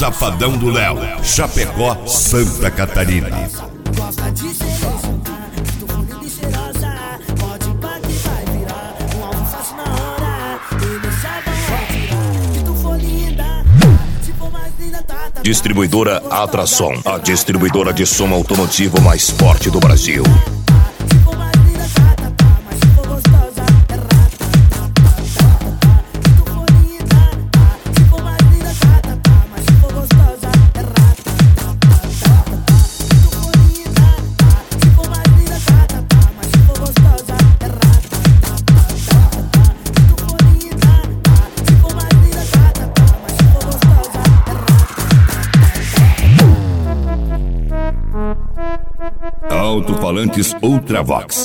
Chapadão do Léo, Chapecó, Santa Catarina. Gosta de ser tu bonita e cheirosa, pode ir pra que vai virar um alvo fácil na hora. Eles já vão atirar, se tu for linda, se for mais linda, tá. Distribuidora Atrason, a distribuidora de som automotivo mais forte do Brasil. Se for mais linda, tá, mas se for gostosa, é rata. Se tu for linda, se for mais linda, tá, mas se for gostosa, é rata. Se tu for linda, se for mais linda, tá, mas se for gostosa, é rata. Se tu for linda, se for mais linda, tá, mas se for gostosa, é rata. Alto-falantes Ultravox.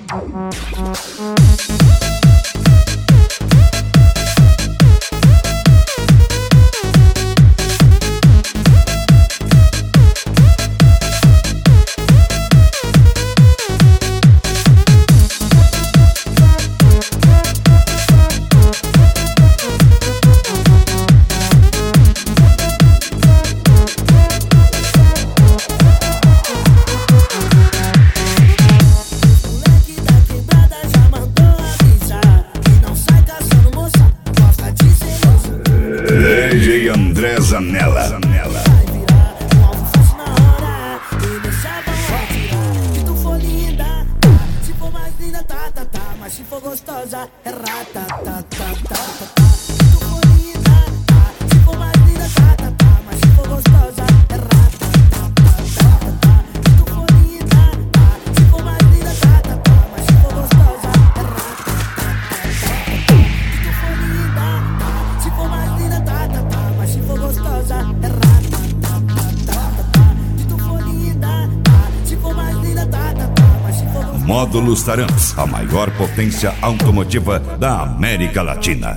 Moleque da quebrada já mandou avisar que não sai caçando moça, gosta de ser DJ André Zanella. vai virar um alvo fácil na hora. Eles já vão atirar. Se tu for linda, se for mais linda, tá, mas se for gostosa, é rata, Se tu for linda, se for mais linda, tá, mas se for gostosa, é rata, Se tu for linda, se for mais linda, tá, mas se for gostosa, é rata, Se tu for linda, se for mais linda, tá, mas se for gostosa, é rata, Se tu for linda, se for mais linda, tá, mas se for gostosa. Módulos Taramps, a maior potência automotiva da América Latina.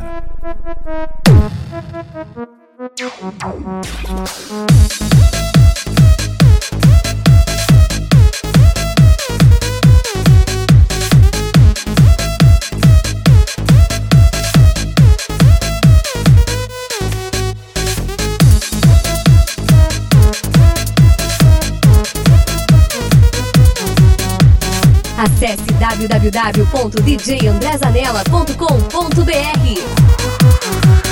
Acesse www.djandrezanella.com.br.